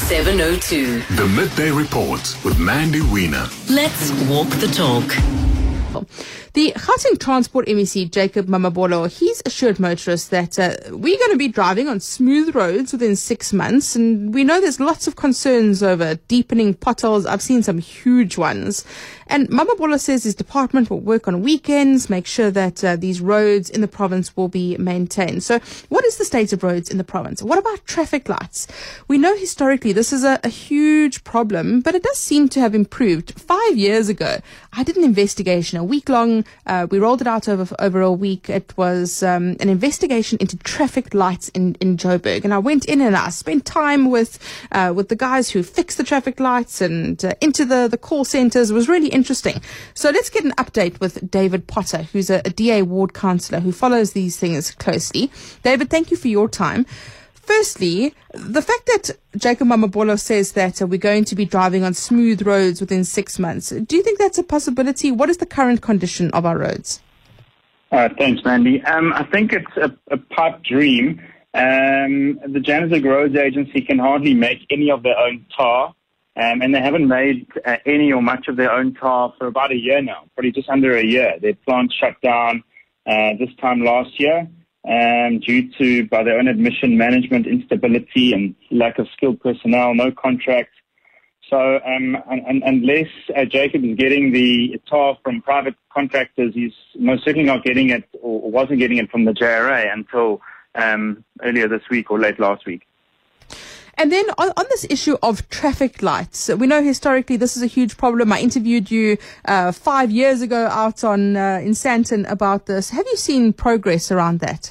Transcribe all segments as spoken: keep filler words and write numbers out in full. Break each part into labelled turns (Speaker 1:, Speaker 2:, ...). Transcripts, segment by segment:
Speaker 1: seven oh two.
Speaker 2: The Midday Report with Mandy Wiener.
Speaker 1: Let's walk the talk.
Speaker 3: The Gauteng Transport M E C, Jacob Mamabolo, he's assured motorists that uh, we're going to be driving on smooth roads within six months. And we know there's lots of concerns over deepening potholes. I've seen some huge ones. And Mamabolo says his department will work on weekends, make sure that uh, these roads in the province will be maintained. So what is the state of roads in the province? What about traffic lights? We know historically this is a, a huge problem, but it does seem to have improved. Five years ago, I did an investigation, a week long. Uh, we rolled it out over over a week. It was um, an investigation into traffic lights in, in Joburg. And I went in and I spent time with uh, with the guys who fix the traffic lights and uh, into the, the call centres. It was really interesting. So let's get an update with David Potter, who's a, a D A ward councillor who follows these things closely. David, thank you for your time. Firstly, the fact that Jacob Mamabolo says that uh, we're going to be driving on smooth roads within six months, do you think that's a possibility? What is the current condition of our roads?
Speaker 4: Uh, thanks, Mandy. Um, I think it's a, a pipe dream. Um, the Johannesburg Roads Agency can hardly make any of their own tar, um, and they haven't made uh, any or much of their own tar for about a year now, probably just under a year. Their plant shut down uh, this time last year. Um, due to, by their own admission, management instability and lack of skilled personnel, no contracts. So um, and, and, unless uh, Jacob is getting the tar from private contractors, he's most certainly not getting it or wasn't getting it from the J R A until um, earlier this week or late last week.
Speaker 3: And then on, on this issue of traffic lights, we know historically this is a huge problem. I interviewed you uh, five years ago out on uh, in Sandton about this. Have you seen progress around that?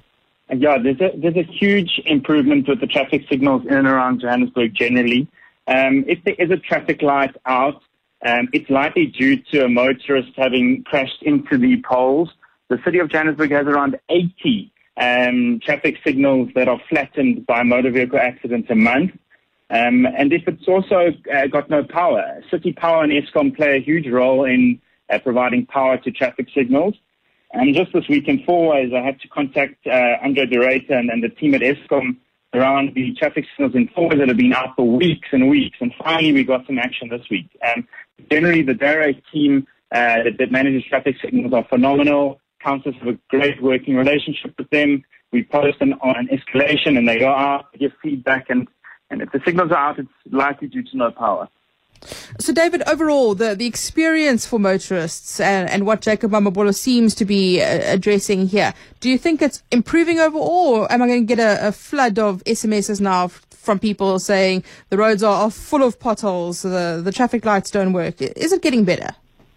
Speaker 4: Yeah, there's a, there's a huge improvement with the traffic signals in and around Johannesburg generally. Um, if there is a traffic light out, um, it's likely due to a motorist having crashed into the poles. The city of Johannesburg has around eighty um, traffic signals that are flattened by motor vehicle accidents a month. Um, and if it's also uh, got no power, City Power and Eskom play a huge role in uh, providing power to traffic signals. And just this week in four ways, I had to contact uh, Andre de Ruyter and, and the team at Eskom around the traffic signals in four ways that have been out for weeks and weeks. And finally, we got some action this week. Um, generally, the D A R A team uh, that, that manages traffic signals are phenomenal. Councillors have a great working relationship with them. We post an, on an escalation and they go out, give feedback. And, and if the signals are out, it's likely due to no power.
Speaker 3: So, David, overall, the, the experience for motorists and, and what Jacob Mamabolo seems to be uh, addressing here, do you think it's improving overall, or am I going to get a, a flood of S M Ses now f- from people saying the roads are, are full of potholes, the, the traffic lights don't work? Is it getting better?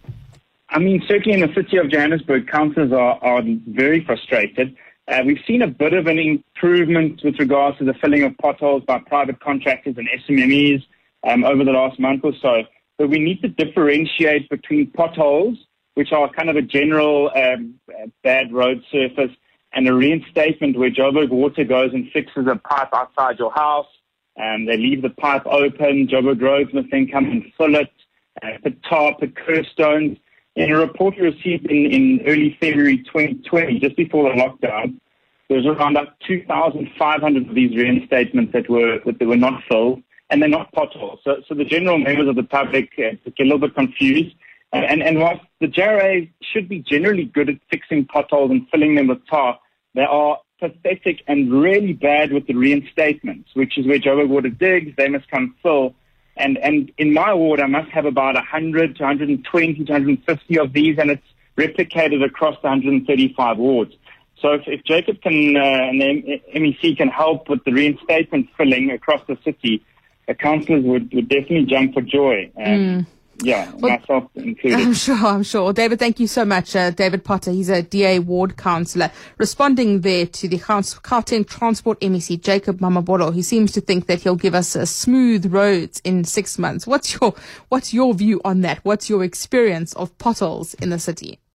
Speaker 4: I mean, certainly in the city of Johannesburg, councillors are, are very frustrated. Uh, we've seen a bit of an improvement with regards to the filling of potholes by private contractors and S M Es. Um, over the last month or so. But we need to differentiate between potholes, which are kind of a general um, bad road surface, and a reinstatement where Joburg Water goes and fixes a pipe outside your house. Um, they leave the pipe open. Joburg Roads must then come and fill it, uh, put tar, put curbstones. In a report we received in, in early February twenty twenty, just before the lockdown, there was around up two thousand five hundred of these reinstatements that were that they were not filled. And they're not potholes. So, so the general members of the public uh, get a little bit confused. Uh, and, and whilst the J R A should be generally good at fixing potholes and filling them with tar, they are pathetic and really bad with the reinstatements, which is where Joburg Water digs, they must come fill. And, and in my ward, I must have about one hundred to one hundred twenty to one hundred fifty of these, and it's replicated across the one hundred thirty-five wards. So if, if Jacob can uh, and the M E C can help with the reinstatement filling across the city, the councillors would, would definitely jump for joy. Um, mm. Yeah, well, myself included.
Speaker 3: I'm sure, I'm sure. David, thank you so much. Uh, David Potter, he's a D A ward councillor, responding there to the Gauteng Transport M E C, Jacob Mamabolo. He seems to think that he'll give us uh, smooth roads in six months. What's your, what's your view on that? What's your experience of potholes in the city?